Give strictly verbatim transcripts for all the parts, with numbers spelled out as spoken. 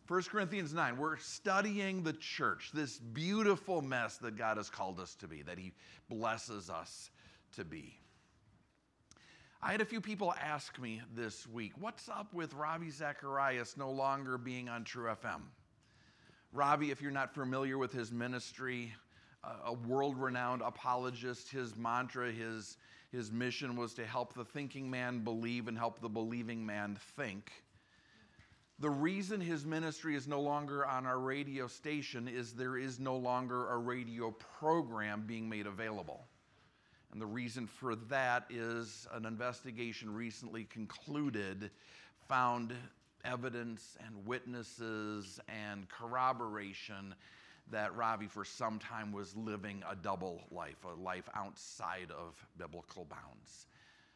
First Corinthians nine, we're studying the church, this beautiful mess that God has called us to be, that he blesses us to be. I had a few people ask me this week, what's up with Ravi Zacharias no longer being on True F M? Ravi, if you're not familiar with his ministry, a world-renowned apologist, his mantra, his, his mission was to help the thinking man believe and help the believing man think. The reason his ministry is no longer on our radio station is there is no longer a radio program being made available. And the reason for that is an investigation recently concluded found evidence and witnesses and corroboration that Ravi for some time was living a double life, a life outside of biblical bounds.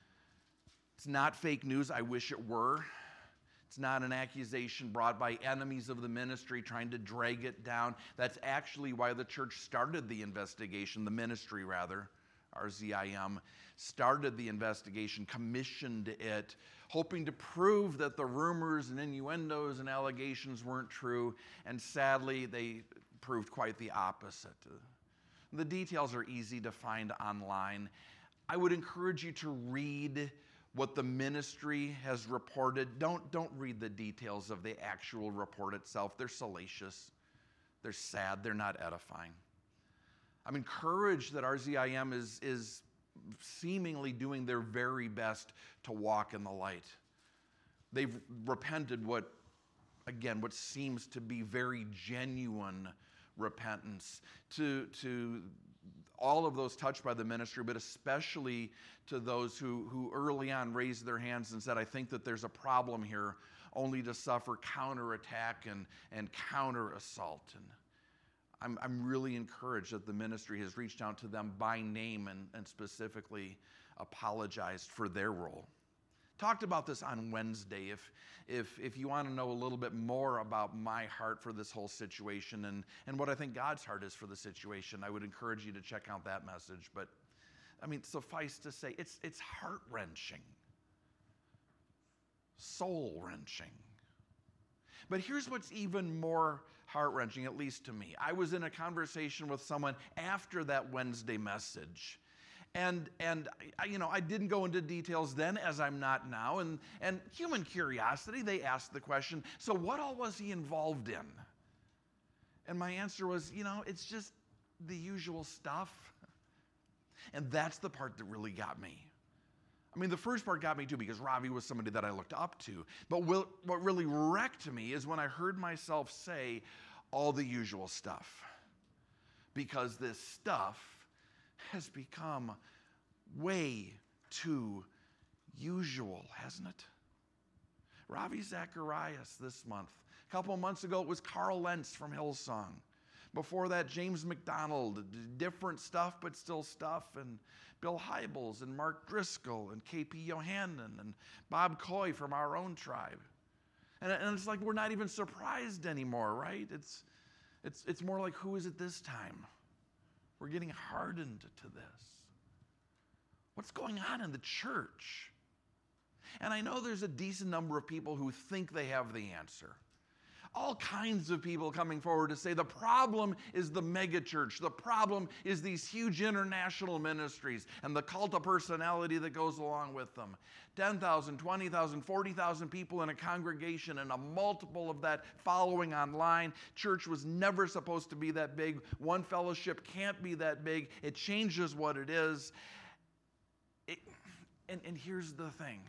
It's not fake news. I wish it were. It's not an accusation brought by enemies of the ministry trying to drag it down. That's actually why the church started the investigation, the ministry rather, R Z I M, started the investigation, commissioned it, hoping to prove that the rumors and innuendos and allegations weren't true, and sadly they proved quite the opposite. The details are easy to find online. I would encourage you to read what the ministry has reported. Don't, don't read the details of the actual report itself. They're salacious. They're sad. They're not edifying. I'm encouraged that R Z I M is, is seemingly doing their very best to walk in the light. They've repented what, again, what seems to be very genuine repentance to, to all of those touched by the ministry, but especially to those who, who early on raised their hands and said, I think that there's a problem here, only to suffer counterattack and, and counter-assault. And I'm, I'm really encouraged that the ministry has reached out to them by name and, and specifically apologized for their role. Talked about this on Wednesday. If, if, if you want to know a little bit more about my heart for this whole situation and, and what I think God's heart is for the situation, I would encourage you to check out that message. But, I mean, suffice to say, it's, it's heart-wrenching, soul-wrenching. But here's what's even more heart-wrenching, at least to me. I was in a conversation with someone after that Wednesday message. And, and I, you know, I didn't go into details then, as I'm not now. And, and human curiosity, they asked the question, so what all was he involved in? And my answer was, you know, it's just the usual stuff. And that's the part that really got me. I mean, the first part got me too, because Ravi was somebody that I looked up to. But what really wrecked me is when I heard myself say all the usual stuff. Because this stuff has become way too usual, hasn't it? Ravi Zacharias this month. A couple of months ago, it was Carl Lentz from Hillsong. Before that, James McDonald, different stuff, but still stuff, and Bill Hybels, and Mark Driscoll, and K P Yohannan, and Bob Coy from our own tribe. And, and it's like we're not even surprised anymore, right? It's, it's, it's more like, who is it this time? We're getting hardened to this. What's going on in the church? And I know there's a decent number of people who think they have the answer. All kinds of people coming forward to say the problem is the megachurch. The problem is these huge international ministries and the cult of personality that goes along with them. ten thousand, twenty thousand, forty thousand people in a congregation and a multiple of that following online. Church was never supposed to be that big. One fellowship can't be that big. It changes what it is. It, and, and here's the thing.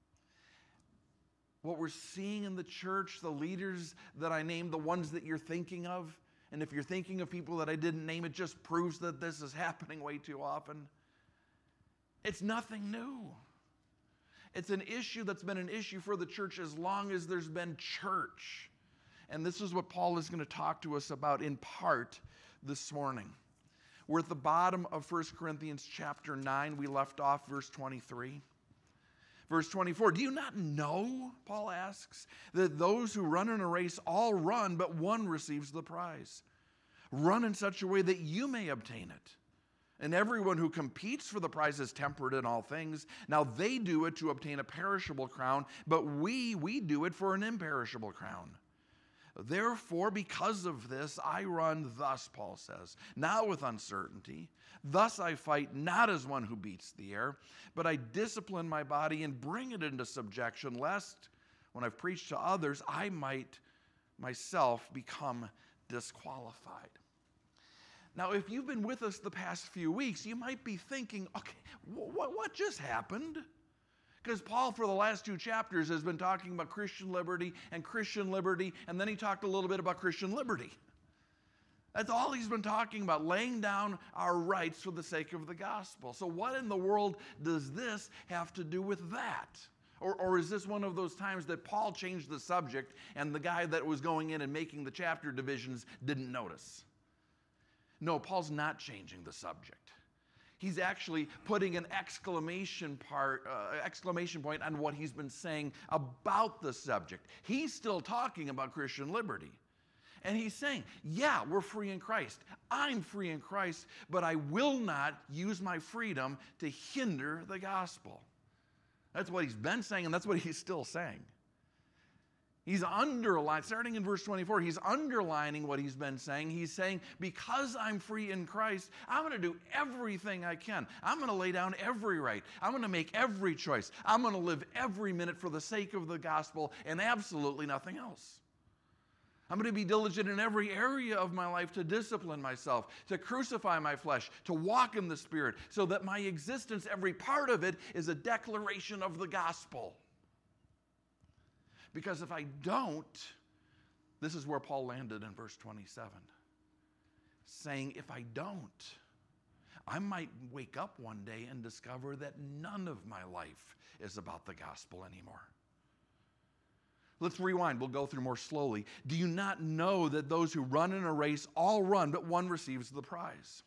What we're seeing in the church, the leaders that I named, the ones that you're thinking of, and if you're thinking of people that I didn't name, it just proves that this is happening way too often. It's nothing new. It's an issue that's been an issue for the church as long as there's been church. And this is what Paul is going to talk to us about in part this morning. We're at the bottom of First Corinthians chapter nine. We left off verse twenty-three. Verse twenty-four, do you not know, Paul asks, that those who run in a race all run, but one receives the prize? Run in such a way that you may obtain it. And everyone who competes for the prize is temperate in all things. Now they do it to obtain a perishable crown, but we, we do it for an imperishable crown. Therefore, because of this, I run thus, Paul says, now with uncertainty. Thus I fight not as one who beats the air, but I discipline my body and bring it into subjection, lest when I've preached to others, I might myself become disqualified. Now, if you've been with us the past few weeks, you might be thinking, okay, what, what just happened? Because Paul, for the last two chapters, has been talking about Christian liberty and Christian liberty, and then he talked a little bit about Christian liberty. That's all he's been talking about, laying down our rights for the sake of the gospel. So what in the world does this have to do with that? Or, or is this one of those times that Paul changed the subject and the guy that was going in and making the chapter divisions didn't notice? No, Paul's not changing the subject. He's actually putting an exclamation part, uh, exclamation point on what he's been saying about the subject. He's still talking about Christian liberty. And he's saying, yeah, we're free in Christ. I'm free in Christ, but I will not use my freedom to hinder the gospel. That's what he's been saying, and that's what he's still saying. He's underlining, starting in verse twenty-four, he's underlining what he's been saying. He's saying, because I'm free in Christ, I'm going to do everything I can. I'm going to lay down every right. I'm going to make every choice. I'm going to live every minute for the sake of the gospel and absolutely nothing else. I'm going to be diligent in every area of my life to discipline myself, to crucify my flesh, to walk in the Spirit, so that my existence, every part of it, is a declaration of the gospel. Because if I don't, this is where Paul landed in verse twenty-seven, saying, if I don't, I might wake up one day and discover that none of my life is about the gospel anymore. Let's rewind. We'll go through more slowly. Do you not know that those who run in a race all run, but one receives the prize?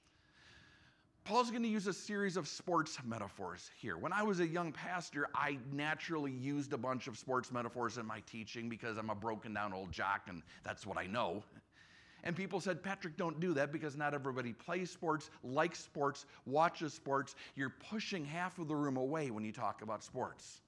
Paul's going to use a series of sports metaphors here. When I was a young pastor, I naturally used a bunch of sports metaphors in my teaching because I'm a broken down old jock and that's what I know. And people said, Patrick, don't do that because not everybody plays sports, likes sports, watches sports. You're pushing half of the room away when you talk about sports.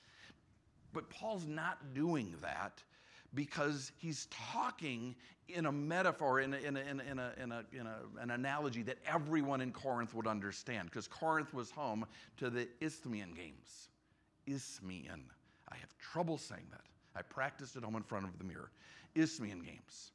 But Paul's not doing that because he's talking in a metaphor, in, a, in, a, in, a, in, a, in, a, in a, an analogy that everyone in Corinth would understand, because Corinth was home to the Isthmian Games. Isthmian. I have trouble saying that. I practiced at home in front of the mirror. Isthmian Games.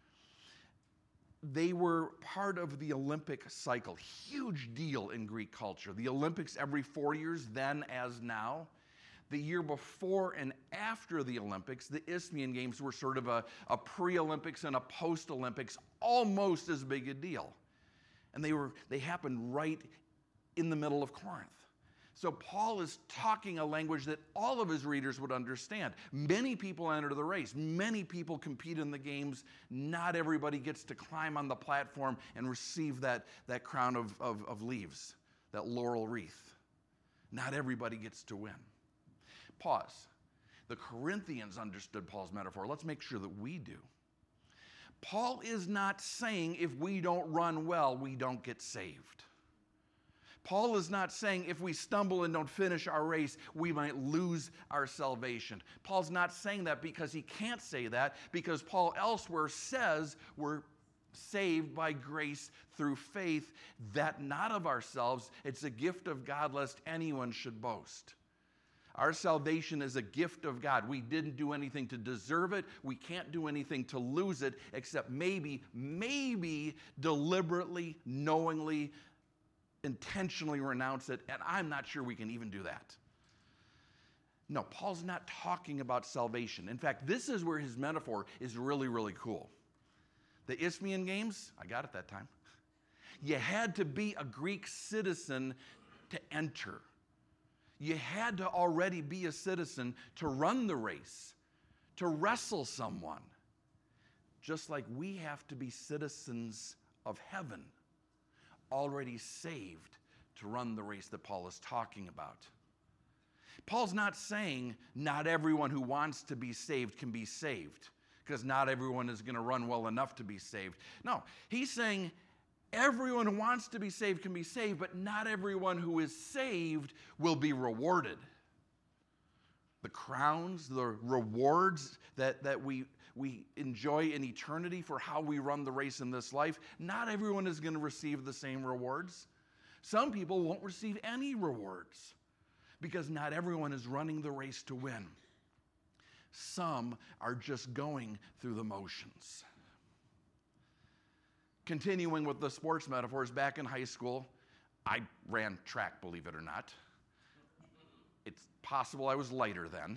They were part of the Olympic cycle. Huge deal in Greek culture. The Olympics every four years, then as now. The year before and after the Olympics, the Isthmian Games were sort of a, a pre-Olympics and a post-Olympics, almost as big a deal. And they were they happened right in the middle of Corinth. So Paul is talking a language that all of his readers would understand. Many people enter the race. Many people compete in the games. Not everybody gets to climb on the platform and receive that, that crown of, of, of leaves, that laurel wreath. Not everybody gets to win. Pause. The Corinthians understood Paul's metaphor. Let's make sure that we do. Paul is not saying if we don't run well, we don't get saved. Paul is not saying if we stumble and don't finish our race, we might lose our salvation. Paul's not saying that because he can't say that, because Paul elsewhere says we're saved by grace through faith, that not of ourselves, it's a gift of God, lest anyone should boast. Our salvation is a gift of God. We didn't do anything to deserve it. We can't do anything to lose it, except maybe, maybe deliberately, knowingly, intentionally renounce it. And I'm not sure we can even do that. No, Paul's not talking about salvation. In fact, this is where his metaphor is really, really cool. The Isthmian Games, I got it that time. You had to be a Greek citizen to enter. You had to already be a citizen to run the race, to wrestle someone. Just like we have to be citizens of heaven, already saved to run the race that Paul is talking about. Paul's not saying not everyone who wants to be saved can be saved, because not everyone is going to run well enough to be saved. No, he's saying everyone who wants to be saved can be saved, but not everyone who is saved will be rewarded. the crowns, the rewards that, that we, we enjoy in eternity for how we run the race in this life, not everyone is going to receive the same rewards. Some people won't receive any rewards because not everyone is running the race to win. Some are just going through the motions. Continuing with the sports metaphors, back in high school, I ran track, believe it or not. It's possible I was lighter then.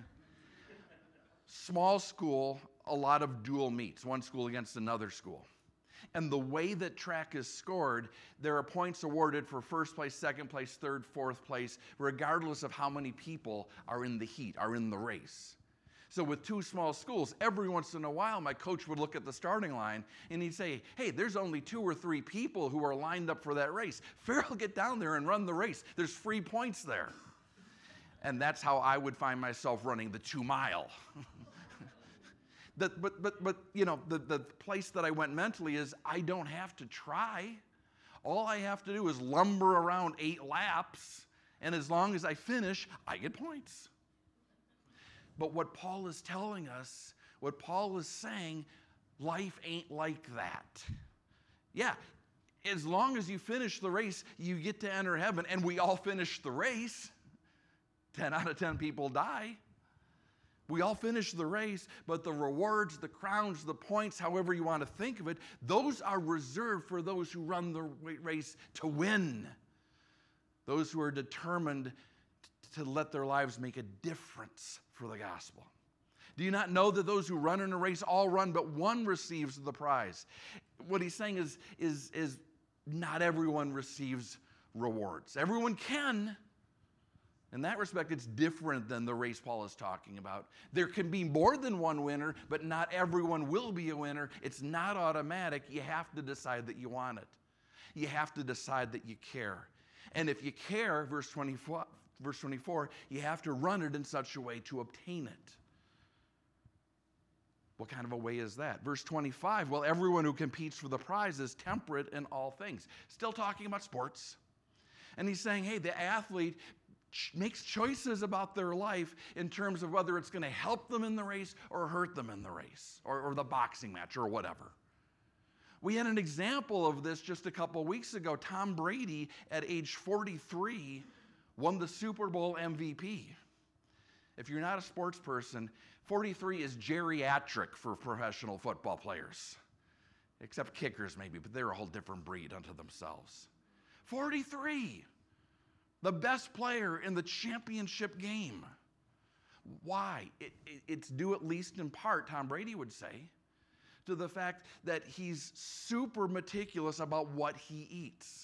Small school, a lot of dual meets, one school against another school. And the way that track is scored, there are points awarded for first place, second place, third, fourth place, regardless of how many people are in the heat, are in the race. So with two small schools, every once in a while, my coach would look at the starting line and he'd say, hey, there's only two or three people who are lined up for that race. Farrell, get down there and run the race. There's free points there. And that's how I would find myself running the two mile. the, but, but, but, you know, the, the place that I went mentally is I don't have to try. All I have to do is lumber around eight laps, and as long as I finish, I get points. But what Paul is telling us, what Paul is saying, life ain't like that. Yeah, as long as you finish the race, you get to enter heaven, and we all finish the race. ten out of ten people die. We all finish the race, but the rewards, the crowns, the points, however you want to think of it, those are reserved for those who run the race to win. Those who are determined to let their lives make a difference for the gospel. Do you not know that those who run in a race all run, but one receives the prize? What he's saying is, is, is not everyone receives rewards. Everyone can. In that respect, it's different than the race Paul is talking about. There can be more than one winner, but not everyone will be a winner. It's not automatic. You have to decide that you want it. You have to decide that you care. And if you care, verse twenty-four, verse twenty-four, you have to run it in such a way to obtain it. What kind of a way is that? Verse twenty-five, well, everyone who competes for the prize is temperate in all things. Still talking about sports. And he's saying, hey, the athlete makes choices about their life in terms of whether it's going to help them in the race or hurt them in the race or, or the boxing match or whatever. We had an example of this just a couple weeks ago. Tom Brady, at age forty-three, won the Super Bowl M V P. If you're not a sports person, forty-three is geriatric for professional football players, except kickers maybe, but they're a whole different breed unto themselves. forty-three. The best player in the championship game. Why? It, it, it's due at least in part, Tom Brady would say, to the fact that he's super meticulous about what he eats.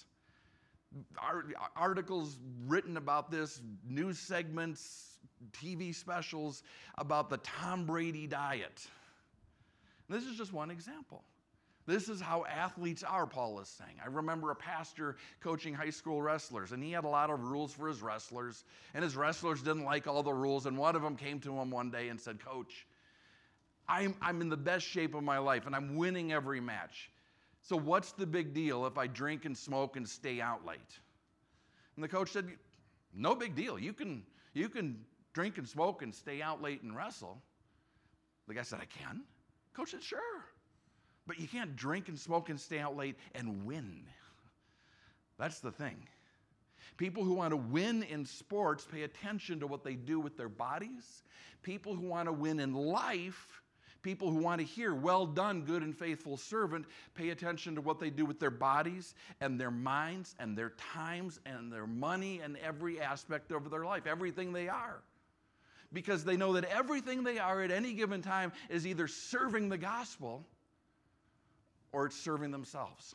Articles written about this, news segments, T V specials about the Tom Brady diet. This is just one example. This is how athletes are, Paul is saying. I remember a pastor coaching high school wrestlers, and he had a lot of rules for his wrestlers, and his wrestlers didn't like all the rules, and one of them came to him one day and said, Coach, I'm, I'm in the best shape of my life, and I'm winning every match. So what's the big deal if I drink and smoke and stay out late? And the coach said, no big deal. You can, you can drink and smoke and stay out late and wrestle. The guy said, I can? Coach said, sure. But you can't drink and smoke and stay out late and win. That's the thing. People who want to win in sports pay attention to what they do with their bodies. People who want to win in life, people who want to hear, well done, good and faithful servant, pay attention to what they do with their bodies and their minds and their times and their money and every aspect of their life, everything they are. Because they know that everything they are at any given time is either serving the gospel or it's serving themselves.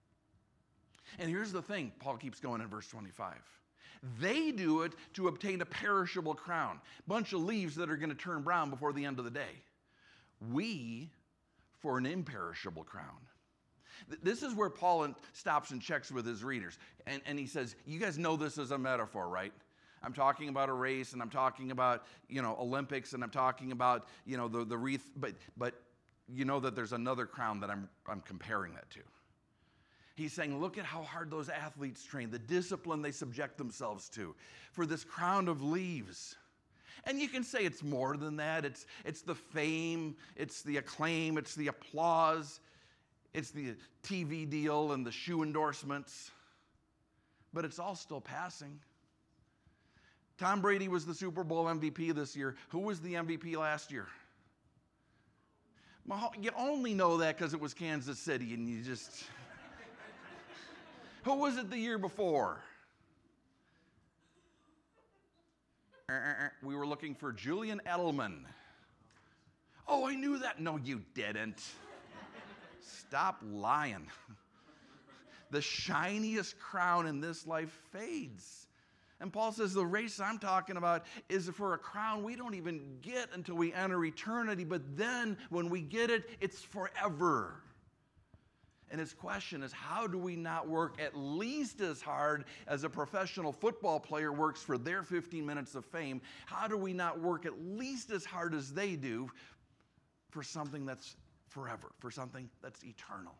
And here's the thing, Paul keeps going in verse twenty-five. They do it to obtain a perishable crown, a bunch of leaves that are going to turn brown before the end of the day. We, for an imperishable crown. This is where Paul stops and checks with his readers. And, and he says, you guys know this is a metaphor, right? I'm talking about a race, and I'm talking about, you know, Olympics, and I'm talking about, you know, the, the wreath, but, but you know that there's another crown that I'm, I'm comparing that to. He's saying, look at how hard those athletes train, the discipline they subject themselves to for this crown of leaves. And you can say it's more than that. It's, it's the fame, it's the acclaim, it's the applause, it's the T V deal and the shoe endorsements. But it's all still passing. Tom Brady was the Super Bowl M V P this year. Who was the M V P last year? You only know that because it was Kansas City and you just... Who was it the year before? We were looking for Julian Edelman. Oh, I knew that. No, you didn't. Stop lying. The shiniest crown in this life fades. And Paul says the race I'm talking about is for a crown we don't even get until we enter eternity, but then when we get it, it's forever. And his question is, how do we not work at least as hard as a professional football player works for their fifteen minutes of fame? How do we not work at least as hard as they do for something that's forever, for something that's eternal?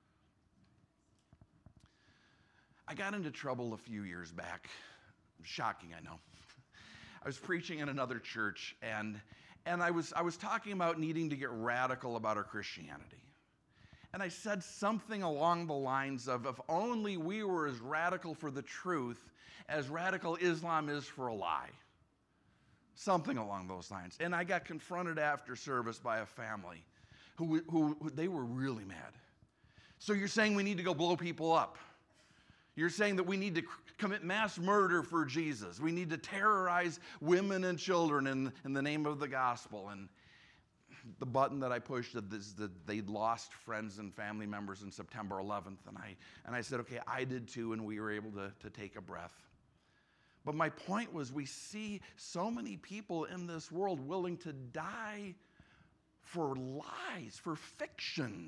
I got into trouble a few years back. Shocking, I know. I was preaching in another church, and, and I was, I was talking about needing to get radical about our Christianity. And I said something along the lines of, if only we were as radical for the truth as radical Islam is for a lie. Something along those lines. And I got confronted after service by a family who, who, who they were really mad. So you're saying we need to go blow people up. You're saying that we need to commit mass murder for Jesus. We need to terrorize women and children in, in the name of the gospel. And the button that I pushed is that they'd lost friends and family members on September eleventh. And I, and I said, okay, I did too, and we were able to, to take a breath. But my point was, we see so many people in this world willing to die for lies, for fiction.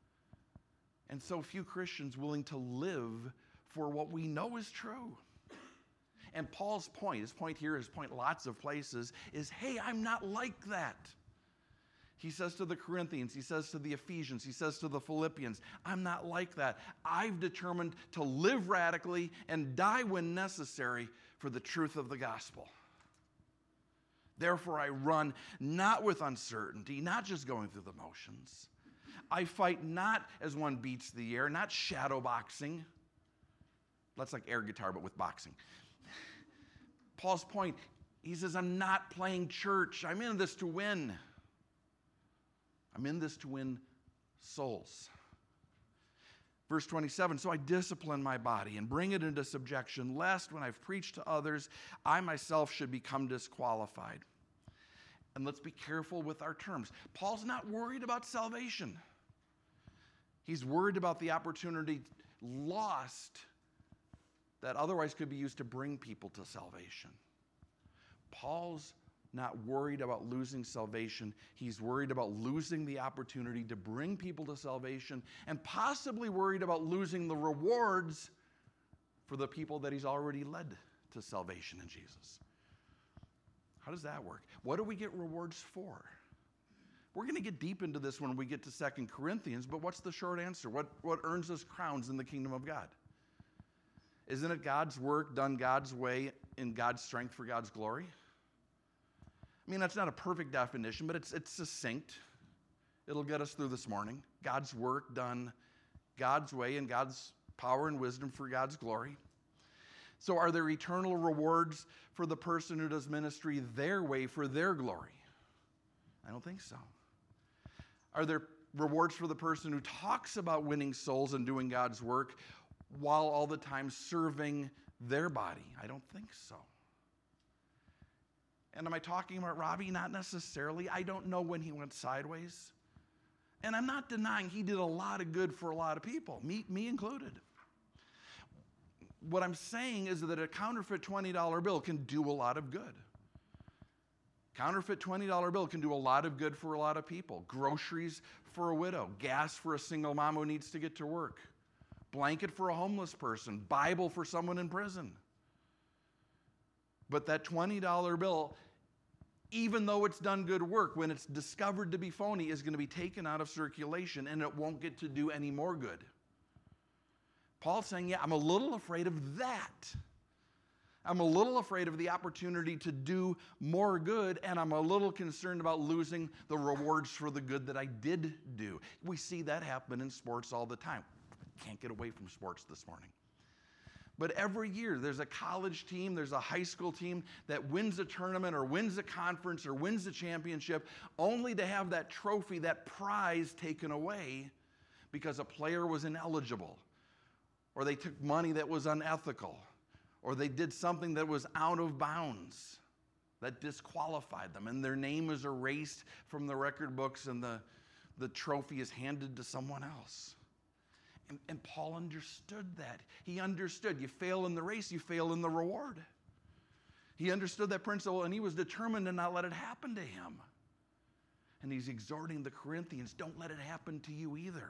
And so few Christians willing to live for what we know is true. And Paul's point, his point here, his point lots of places, is, hey, I'm not like that. He says to the Corinthians, he says to the Ephesians, he says to the Philippians, I'm not like that. I've determined to live radically and die when necessary for the truth of the gospel. Therefore, I run not with uncertainty, not just going through the motions. I fight not as one beats the air, not shadow boxing. That's like air guitar, but with boxing. Paul's point, he says, I'm not playing church. I'm in this to win. I'm in this to win souls. Verse twenty-seven, so I discipline my body and bring it into subjection, lest when I've preached to others, I myself should become disqualified. And let's be careful with our terms. Paul's not worried about salvation. He's worried about the opportunity lost that otherwise could be used to bring people to salvation. Paul's not worried about losing salvation. He's worried about losing the opportunity to bring people to salvation, and possibly worried about losing the rewards for the people that he's already led to salvation in Jesus. How does that work? What do we get rewards for? We're going to get deep into this when we get to Second Corinthians, but what's the short answer? What, what earns us crowns in the kingdom of God? Isn't it God's work done God's way in God's strength for God's glory? I mean, that's not a perfect definition, but it's, it's succinct. It'll get us through this morning. God's work done God's way in God's power and wisdom for God's glory. So are there eternal rewards for the person who does ministry their way for their glory? I don't think so. Are there rewards for the person who talks about winning souls and doing God's work while all the time serving their body? I don't think so. And am I talking about Robbie? Not necessarily. I don't know when he went sideways. And I'm not denying he did a lot of good for a lot of people, me, me included. What I'm saying is that a counterfeit twenty dollar bill can do a lot of good. Counterfeit twenty dollar bill can do a lot of good for a lot of people. Groceries for a widow, gas for a single mom who needs to get to work, blanket for a homeless person, Bible for someone in prison. But that twenty dollar bill, even though it's done good work, when it's discovered to be phony, is going to be taken out of circulation, and it won't get to do any more good. Paul's saying, yeah, I'm a little afraid of that. I'm a little afraid of the opportunity to do more good, and I'm a little concerned about losing the rewards for the good that I did do. We see that happen in sports all the time. Can't get away from sports this morning. But every year there's a college team, there's a high school team that wins a tournament or wins a conference or wins a championship, only to have that trophy, that prize taken away because a player was ineligible, or they took money that was unethical, or they did something that was out of bounds that disqualified them, and their name is erased from the record books and the, the trophy is handed to someone else. And, and Paul understood that. He understood you fail in the race, you fail in the reward. He understood that principle, and he was determined to not let it happen to him. And he's exhorting the Corinthians, don't let it happen to you either.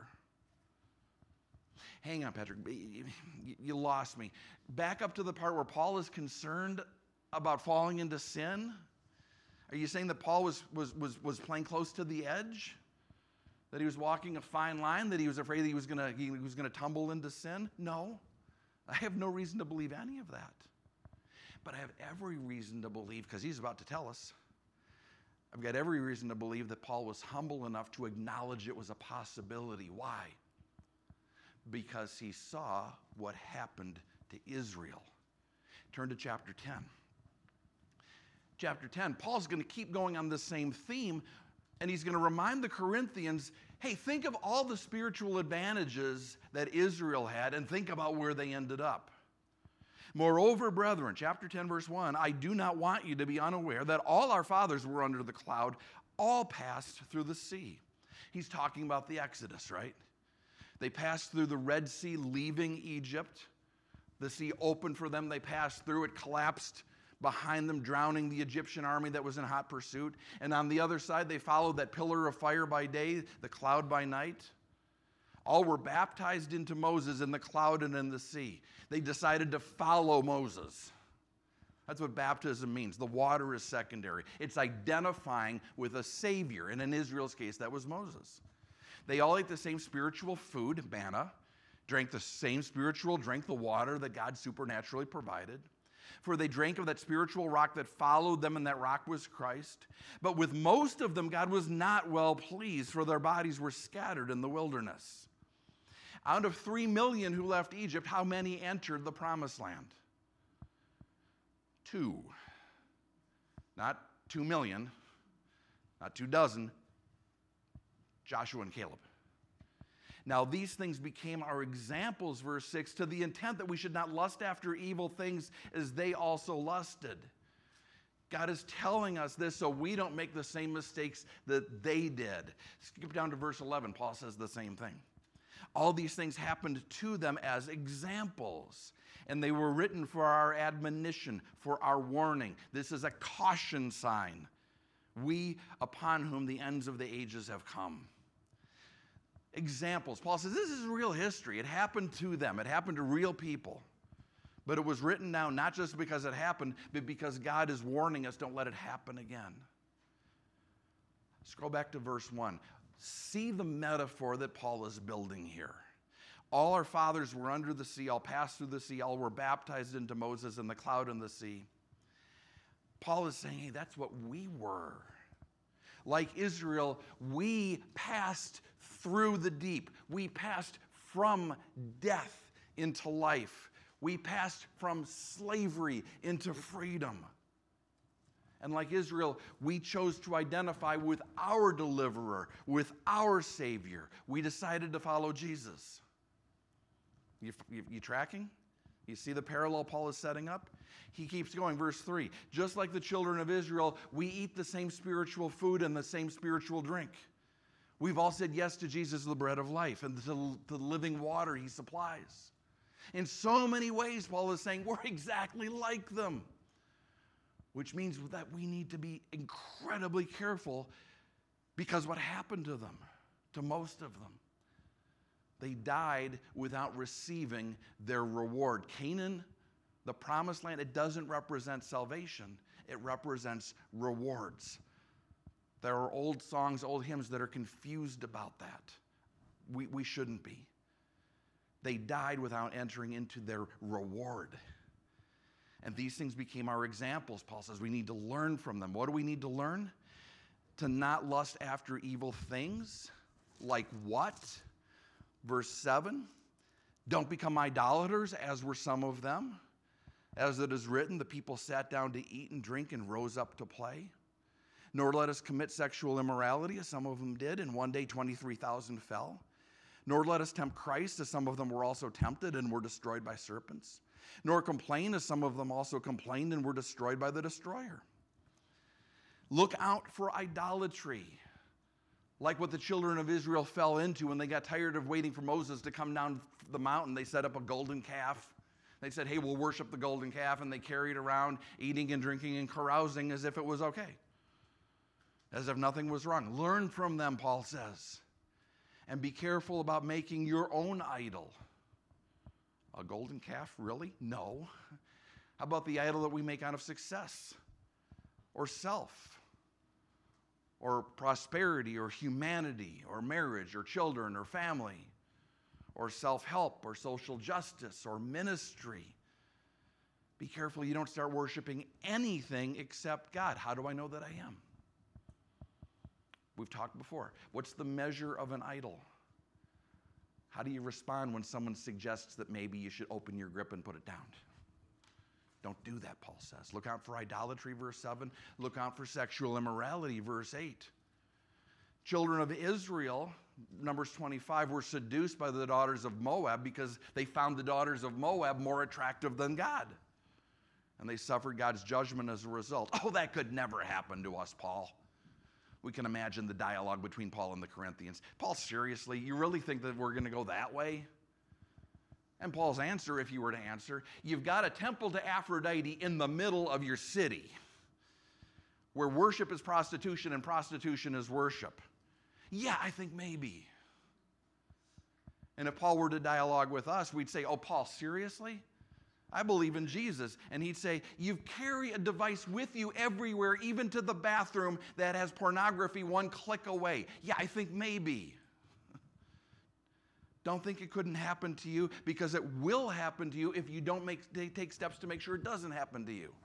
Hang on, Patrick. You lost me. Back up to the part where Paul is concerned about falling into sin. Are you saying that Paul was, was, was, was playing close to the edge? That he was walking a fine line? That he was afraid that he was gonna, he was gonna tumble into sin? No. I have no reason to believe any of that. But I have every reason to believe, because he's about to tell us, I've got every reason to believe that Paul was humble enough to acknowledge it was a possibility. Why? Because he saw what happened to Israel. Turn to chapter ten. Chapter ten, Paul's going to keep going on the same theme, and he's going to remind the Corinthians, hey, think of all the spiritual advantages that Israel had, and think about where they ended up. Moreover, brethren, chapter ten, verse one, I do not want you to be unaware that all our fathers were under the cloud, all passed through the sea. He's talking about the Exodus, right? They passed through the Red Sea, leaving Egypt. The sea opened for them. They passed through. It collapsed behind them, drowning the Egyptian army that was in hot pursuit. And on the other side, they followed that pillar of fire by day, the cloud by night. All were baptized into Moses in the cloud and in the sea. They decided to follow Moses. That's what baptism means. The water is secondary. It's identifying with a Savior. And in Israel's case, that was Moses. They all ate the same spiritual food, manna, drank the same spiritual drink, the water that God supernaturally provided. For they drank of that spiritual rock that followed them, and that rock was Christ. But with most of them, God was not well pleased, for their bodies were scattered in the wilderness. Out of three million who left Egypt, how many entered the promised land? Two. Not two million, not two dozen, Joshua and Caleb. Now these things became our examples, verse six, to the intent that we should not lust after evil things as they also lusted. God is telling us this so we don't make the same mistakes that they did. Skip down to verse eleven. Paul says the same thing. All these things happened to them as examples, and they were written for our admonition, for our warning. This is a caution sign. We upon whom the ends of the ages have come. Examples. Paul says this is real history. It happened to them. It happened to real people. But it was written down not just because it happened, but because God is warning us, don't let it happen again. Scroll back to verse one. See the metaphor that Paul is building here. All our fathers were under the sea, all passed through the sea, all were baptized into Moses in the cloud and the sea. Paul is saying, hey, that's what we were. Like Israel, we passed through the deep. We passed from death into life. We passed from slavery into freedom. And like Israel, we chose to identify with our deliverer, with our Savior. We decided to follow Jesus. You, you, you tracking? You see the parallel Paul is setting up? He keeps going, verse three. Just like the children of Israel, we eat the same spiritual food and the same spiritual drink. We've all said yes to Jesus, the bread of life, and to the living water he supplies. In so many ways, Paul is saying we're exactly like them, which means that we need to be incredibly careful because what happened to them, to most of them? They died without receiving their reward. Canaan, the promised land, it doesn't represent salvation. It represents rewards. There are old songs, old hymns that are confused about that. We, we shouldn't be. They died without entering into their reward. And these things became our examples. Paul says we need to learn from them. What do we need to learn? To not lust after evil things. Like what? Verse seven, don't become idolaters, as were some of them. As it is written, the people sat down to eat and drink and rose up to play. Nor let us commit sexual immorality, as some of them did, and one day twenty-three thousand fell. Nor let us tempt Christ, as some of them were also tempted and were destroyed by serpents. Nor complain, as some of them also complained and were destroyed by the destroyer. Look out for idolatry, like what the children of Israel fell into when they got tired of waiting for Moses to come down the mountain. They set up a golden calf. They said, hey, we'll worship the golden calf, and they carried around eating and drinking and carousing as if it was okay, as if nothing was wrong. Learn from them, Paul says, and be careful about making your own idol. A golden calf, really? No. How about the idol that we make out of success or self or prosperity or humanity or marriage or children or family or self-help or social justice or ministry? Be careful you don't start worshiping anything except God. How do I know that I am? We've talked before. What's the measure of an idol? How do you respond when someone suggests that maybe you should open your grip and put it down? Don't do that, Paul says. Look out for idolatry, verse seven. Look out for sexual immorality, verse eight. Children of Israel, Numbers twenty-five, were seduced by the daughters of Moab because they found the daughters of Moab more attractive than God. And they suffered God's judgment as a result. Oh, that could never happen to us, Paul. We can imagine the dialogue between Paul and the Corinthians. Paul, seriously, you really think that we're going to go that way? And Paul's answer, if you were to answer, you've got a temple to Aphrodite in the middle of your city, where worship is prostitution and prostitution is worship. Yeah, I think maybe. And if Paul were to dialogue with us, we'd say, oh, Paul, seriously? I believe in Jesus. And he'd say, you carry a device with you everywhere, even to the bathroom, that has pornography one click away. Yeah, I think maybe. Don't think it couldn't happen to you, because it will happen to you if you don't make, take steps to make sure it doesn't happen to you.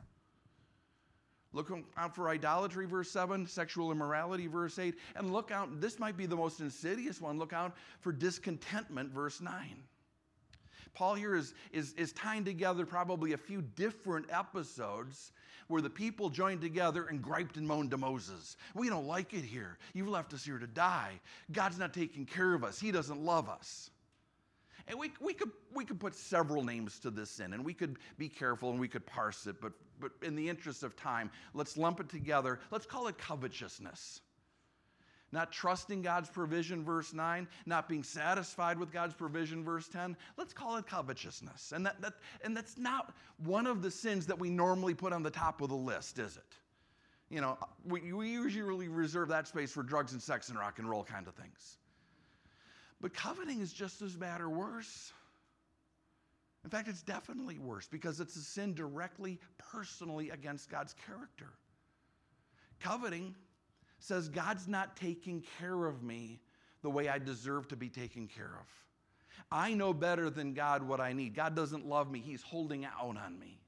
Look out for idolatry, verse seven, sexual immorality, verse eight, and look out, this might be the most insidious one, look out for discontentment, verse nine. Paul here is, is, is tying together probably a few different episodes where the people joined together and griped and moaned to Moses. We don't like it here. You've left us here to die. God's not taking care of us. He doesn't love us. And we, we, could, we could put several names to this sin, and we could be careful and we could parse it, but, but in the interest of time, let's lump it together. Let's call it covetousness. Not trusting God's provision, verse nine. Not being satisfied with God's provision, verse ten. Let's call it covetousness. And, that, that, and that's not one of the sins that we normally put on the top of the list, is it? You know, we, we usually reserve that space for drugs and sex and rock and roll kind of things. But coveting is just as bad or worse. In fact, it's definitely worse, because it's a sin directly, personally against God's character. Coveting says God's not taking care of me the way I deserve to be taken care of. I know better than God what I need. God doesn't love me. He's holding out on me.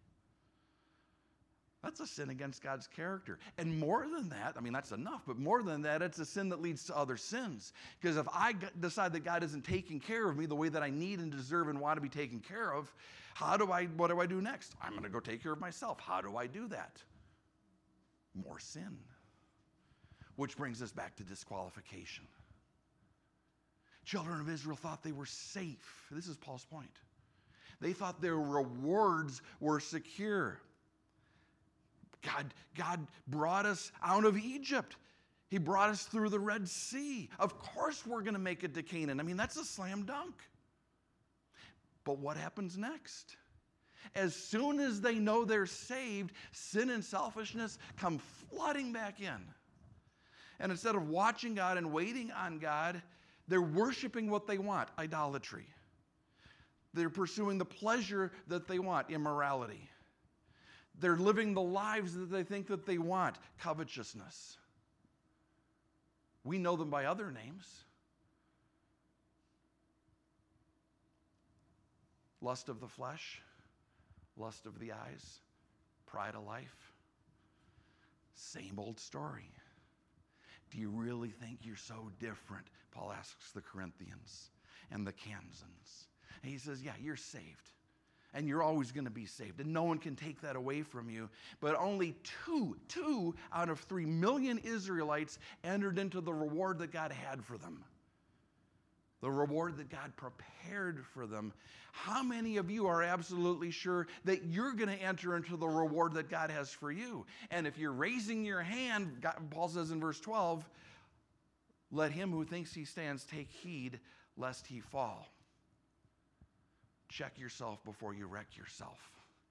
That's a sin against God's character. And more than that, I mean, that's enough, but more than that, it's a sin that leads to other sins. Because if I decide that God isn't taking care of me the way that I need and deserve and want to be taken care of, how do I, what do I do next? I'm going to go take care of myself. How do I do that? More sin. Which brings us back to disqualification. Children of Israel thought they were safe. This is Paul's point. They thought their rewards were secure. God, God brought us out of Egypt. He brought us through the Red Sea. Of course we're going to make it to Canaan. I mean, that's a slam dunk. But what happens next? As soon as they know they're saved, sin and selfishness come flooding back in. And instead of watching God and waiting on God, they're worshiping what they want, idolatry. They're pursuing the pleasure that they want, immorality. They're living the lives that they think that they want, covetousness. We know them by other names. Lust of the flesh, lust of the eyes, Pride of life? Same old story. Do you really think you're so different? Paul asks the Corinthians and the Kansans. And he says, yeah, you're saved. And you're always going to be saved. And no one can take that away from you. But only two, two out of three million Israelites entered into the reward that God had for them. The reward that God prepared for them. How many of you are absolutely sure that you're going to enter into the reward that God has for you? And if you're raising your hand, God, Paul says in verse twelve, let him who thinks he stands take heed lest he fall. Check yourself before you wreck yourself.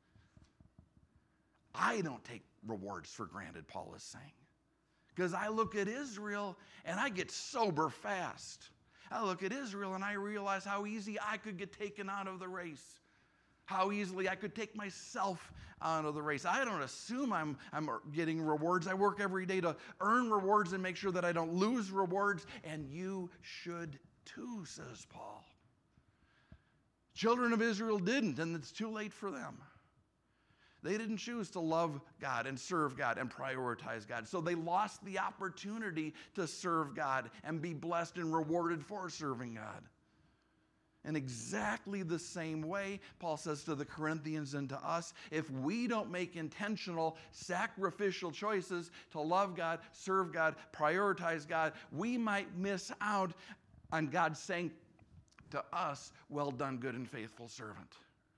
I don't take rewards for granted, Paul is saying. Because I look at Israel and I get sober fast. I look at Israel and I realize how easy I could get taken out of the race. How easily I could take myself out of the race. I don't assume I'm, I'm getting rewards. I work every day to earn rewards and make sure that I don't lose rewards. And you should too, says Paul. Children of Israel didn't, and it's too late for them. They didn't choose to love God and serve God and prioritize God. So they lost the opportunity to serve God and be blessed and rewarded for serving God. In exactly the same way, Paul says to the Corinthians and to us, if we don't make intentional, sacrificial choices to love God, serve God, prioritize God, we might miss out on God saying to us, well done, good and faithful servant.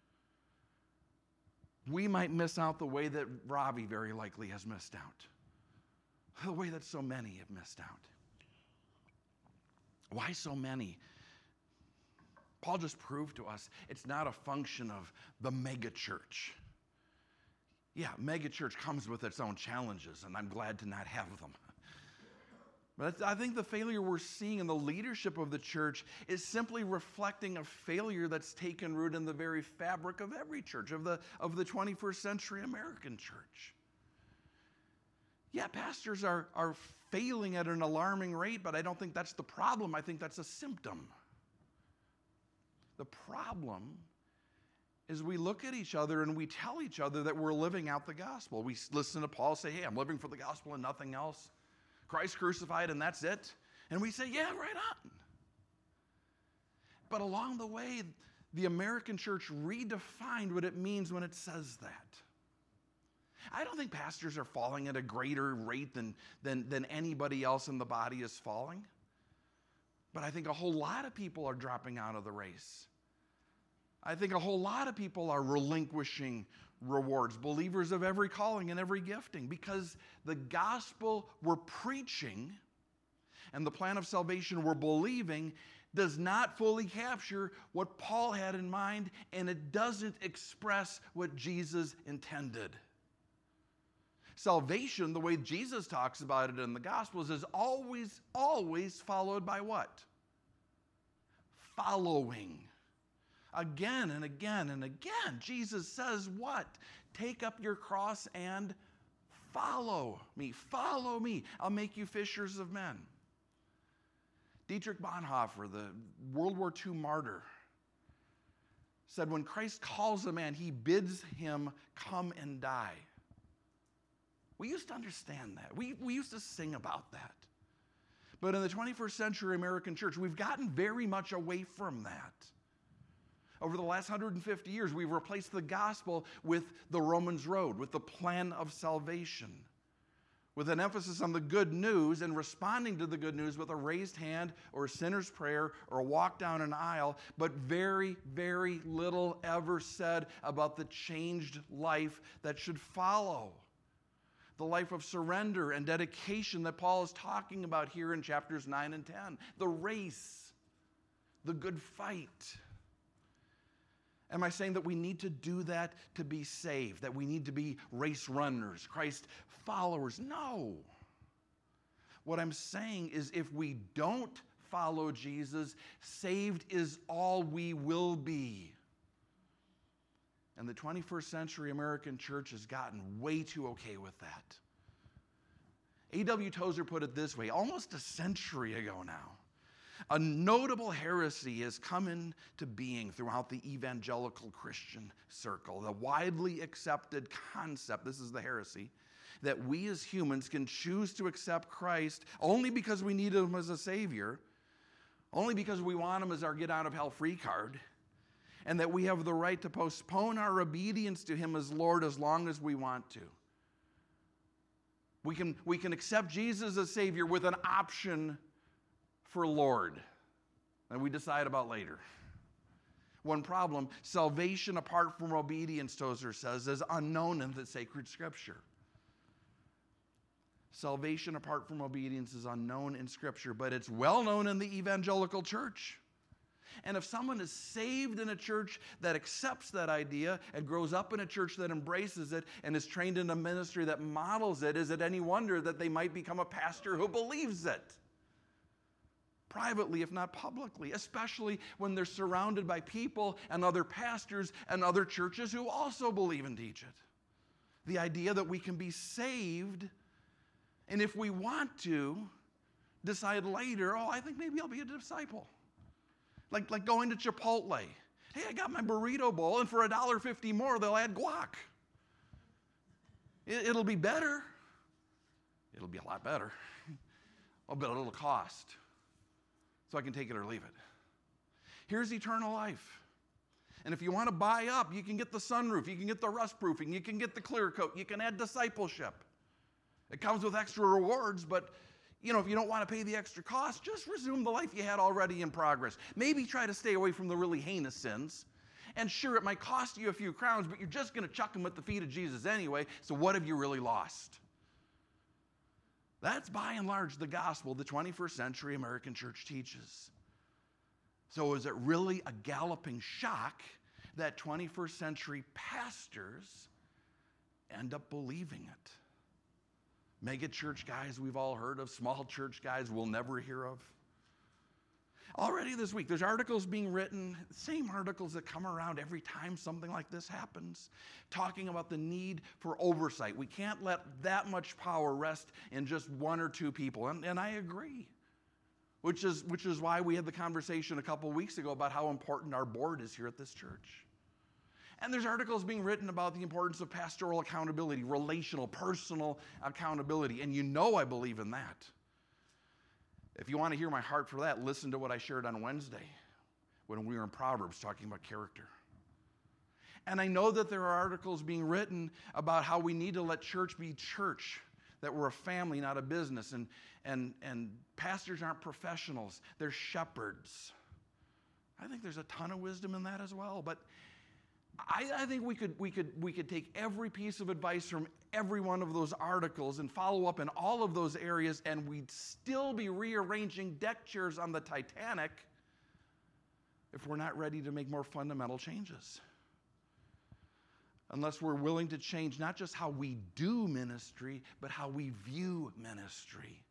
We might miss out the way that Robbie very likely has missed out. The way that so many have missed out. Why so many? Paul just proved to us it's not a function of the mega church. Yeah, mega church comes with its own challenges, and I'm glad to not have them. But I think the failure we're seeing in the leadership of the church is simply reflecting a failure that's taken root in the very fabric of every church, of the, of the twenty-first century American church. Yeah, pastors are, are failing at an alarming rate, but I don't think that's the problem. I think that's a symptom. The problem is we look at each other and we tell each other that we're living out the gospel. We listen to Paul say, hey, I'm living for the gospel and nothing else. Christ crucified and that's it. And we say, yeah, right on. But along the way, the American church redefined what it means when it says that. I don't think pastors are falling at a greater rate than, than, than anybody else in the body is falling. But I think a whole lot of people are dropping out of the race. I think a whole lot of people are relinquishing rewards, believers of every calling and every gifting, because the gospel we're preaching and the plan of salvation we're believing does not fully capture what Paul had in mind, and it doesn't express what Jesus intended. Salvation, the way Jesus talks about it in the Gospels, is always, always followed by what? Following. Again and again and again, Jesus says what? Take up your cross and follow me. Follow me. I'll make you fishers of men. Dietrich Bonhoeffer, the World War Two martyr, said when Christ calls a man, he bids him come and die. We used to understand that. We, we used to sing about that. But in the twenty-first century American church, we've gotten very much away from that. Over the last one hundred fifty years, we've replaced the gospel with the Romans road, with the plan of salvation, with an emphasis on the good news and responding to the good news with a raised hand or a sinner's prayer or a walk down an aisle, but very, very little ever said about the changed life that should follow. The life of surrender and dedication that Paul is talking about here in chapters nine and ten. The race, the good fight. Am I saying that we need to do that to be saved? That we need to be race runners, Christ followers? No. What I'm saying is if we don't follow Jesus, saved is all we will be. And the twenty-first century American church has gotten way too okay with that. A W Tozer put it this way, almost a century ago now. A notable heresy has come into being throughout the evangelical Christian circle. The widely accepted concept, this is the heresy, that we as humans can choose to accept Christ only because we need him as a Savior, only because we want him as our get out of hell free card, and that we have the right to postpone our obedience to him as Lord as long as we want to. We can, we can accept Jesus as Savior with an option for Lord, and we decide about later. One problem, salvation apart from obedience, Tozer says, is unknown in the sacred Scripture. Salvation apart from obedience is unknown in Scripture, but it's well known in the evangelical church. And if someone is saved in a church that accepts that idea and grows up in a church that embraces it and is trained in a ministry that models it, is it any wonder that they might become a pastor who believes it? Privately, if not publicly, especially when they're surrounded by people and other pastors and other churches who also believe and teach it. The idea that we can be saved, and if we want to, decide later, oh, I think maybe I'll be a disciple. Like, like going to Chipotle. Hey, I got my burrito bowl, and for a dollar fifty more, they'll add guac. It, it'll be better. It'll be a lot better. Oh, but it'll cost. So I can take it or leave it. Here's eternal life. And if you want to buy up, you can get the sunroof, you can get the rust proofing, you can get the clear coat, you can add discipleship. It comes with extra rewards, but you know, if you don't want to pay the extra cost, just resume the life you had already in progress. Maybe try to stay away from the really heinous sins. And sure, it might cost you a few crowns, but you're just going to chuck them at the feet of Jesus anyway, so what have you really lost? That's by and large the gospel the twenty-first century American church teaches. So is it really a galloping shock that twenty-first century pastors end up believing it? Mega church guys we've all heard of, small church guys we'll never hear of. Already this week, there's articles being written, same articles that come around every time something like this happens, talking about the need for oversight. We can't let that much power rest in just one or two people, and, and I agree, which is, which is why we had the conversation a couple weeks ago about how important our board is here at this church. And there's articles being written about the importance of pastoral accountability, relational, personal accountability, and you know I believe in that. If you want to hear my heart for that, listen to what I shared on Wednesday when we were in Proverbs talking about character. And I know that there are articles being written about how we need to let church be church, that we're a family, not a business, and, and, and pastors aren't professionals, they're shepherds. I think there's a ton of wisdom in that as well, but I, I think we could, we, could, we could take every piece of advice from every one of those articles and follow up in all of those areas, and we'd still be rearranging deck chairs on the Titanic if we're not ready to make more fundamental changes. Unless we're willing to change not just how we do ministry, but how we view ministry.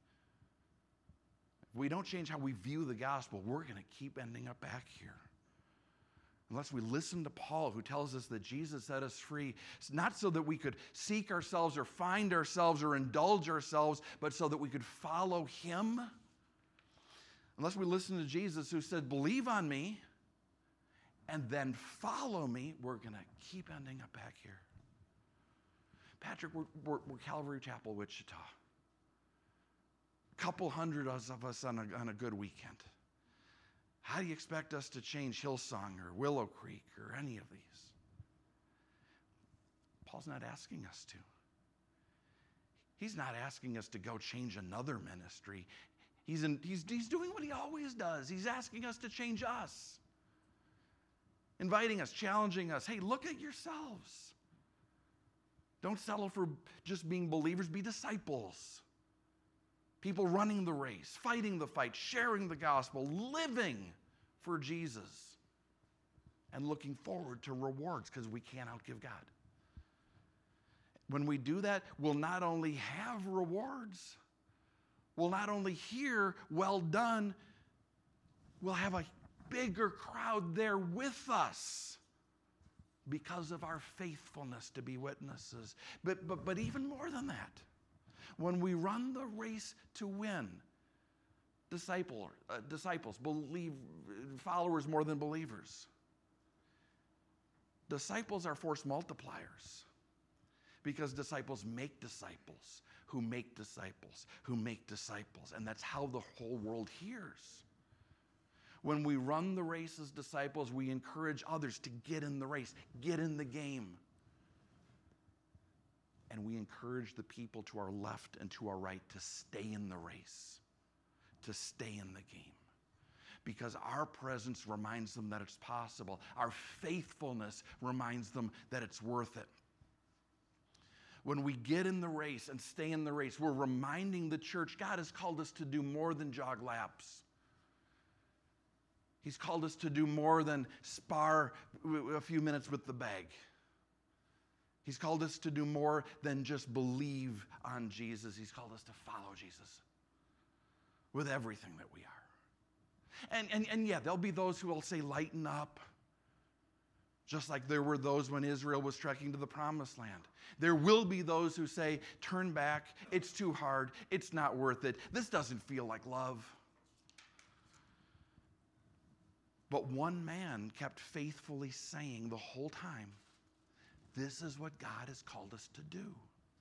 If we don't change how we view the gospel, we're going to keep ending up back here. Unless we listen to Paul, who tells us that Jesus set us free, not so that we could seek ourselves or find ourselves or indulge ourselves, but so that we could follow him. Unless we listen to Jesus, who said, believe on me and then follow me, we're going to keep ending up back here. Patrick, we're, we're, we're Calvary Chapel, Wichita. A couple hundred of us on a, on a good weekend. How do you expect us to change Hillsong or Willow Creek or any of these? Paul's not asking us to. He's not asking us to go change another ministry. He's, in, he's, he's doing what he always does. He's asking us to change us. Inviting us, challenging us. Hey, look at yourselves. Don't settle for just being believers. Be disciples. People running the race, fighting the fight, sharing the gospel, living for Jesus, and looking forward to rewards because we can't outgive God. When we do that, we'll not only have rewards, we'll not only hear, well done, we'll have a bigger crowd there with us because of our faithfulness to be witnesses. But, but, but even more than that, when we run the race to win, disciple, uh, disciples, believe, followers more than believers. Disciples are force multipliers because disciples make disciples who make disciples who make disciples. And that's how the whole world hears. When we run the race as disciples, we encourage others to get in the race, get in the game. And we encourage the people to our left and to our right to stay in the race, to stay in the game. Because our presence reminds them that it's possible. Our faithfulness reminds them that it's worth it. When we get in the race and stay in the race, we're reminding the church God has called us to do more than jog laps. He's called us to do more than spar a few minutes with the bag. He's called us to do more than just believe on Jesus. He's called us to follow Jesus with everything that we are. And, and, and yeah, there'll be those who will say, lighten up. Just like there were those when Israel was trekking to the promised land. There will be those who say, turn back, it's too hard, it's not worth it. This doesn't feel like love. But one man kept faithfully saying the whole time, this is what God has called us to do.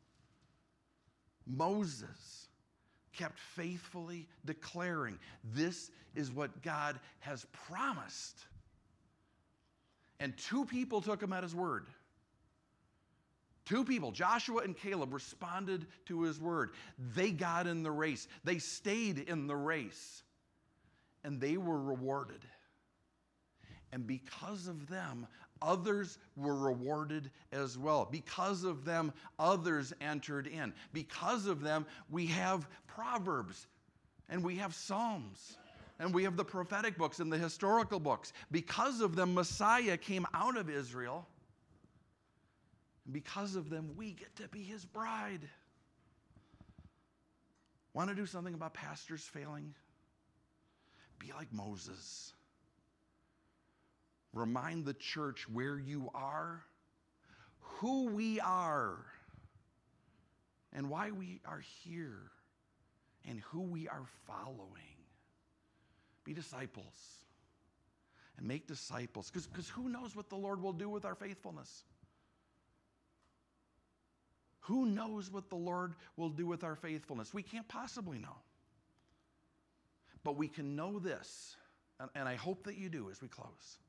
Moses kept faithfully declaring, this is what God has promised. And two people took him at his word. Two people, Joshua and Caleb, responded to his word. They got in the race. They stayed in the race. And they were rewarded. And because of them, others were rewarded as well. Because of them, others entered in. Because of them, we have Proverbs, and we have Psalms, and we have the prophetic books and the historical books. Because of them, Messiah came out of Israel. And because of them, we get to be his bride. Want to do something about pastors failing? Be like Moses. Remind the church where you are, who we are, and why we are here, and who we are following. Be disciples and make disciples, because who knows what the Lord will do with our faithfulness? Who knows what the Lord will do with our faithfulness? We can't possibly know. But we can know this, and, and I hope that you do as we close.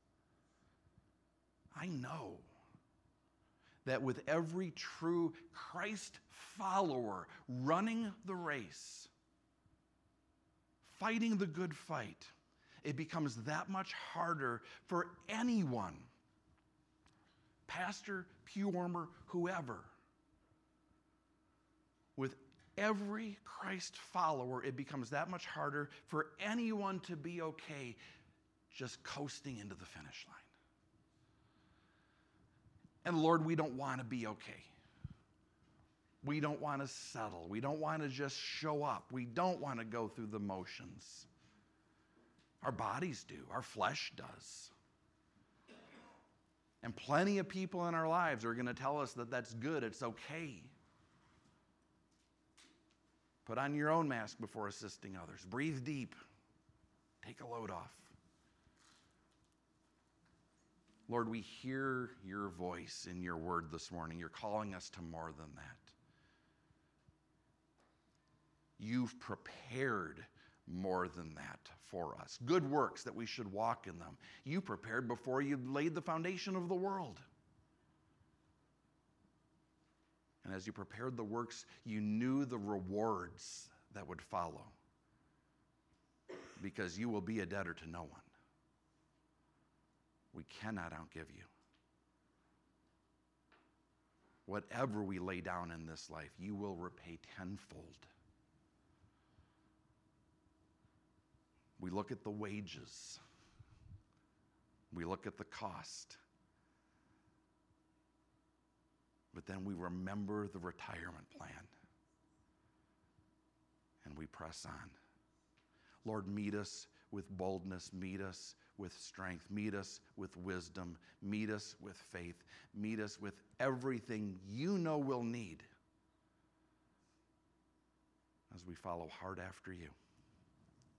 I know that with every true Christ follower running the race, fighting the good fight, it becomes that much harder for anyone, pastor, pew warmer, whoever. With every Christ follower, it becomes that much harder for anyone to be okay just coasting into the finish line. And Lord, we don't want to be okay. We don't want to settle. We don't want to just show up. We don't want to go through the motions. Our bodies do. Our flesh does. And plenty of people in our lives are going to tell us that that's good. It's okay. Put on your own mask before assisting others. Breathe deep. Take a load off. Lord, we hear your voice in your word this morning. You're calling us to more than that. You've prepared more than that for us. Good works that we should walk in them. You prepared before you laid the foundation of the world. And as you prepared the works, you knew the rewards that would follow. Because you will be a debtor to no one. We cannot outgive you. Whatever we lay down in this life, you will repay tenfold. We look at the wages. We look at the cost. But then we remember the retirement plan. And we press on. Lord, meet us with boldness. Meet us with strength. Meet us with wisdom. Meet us with faith. Meet us with everything you know we'll need as we follow hard after you.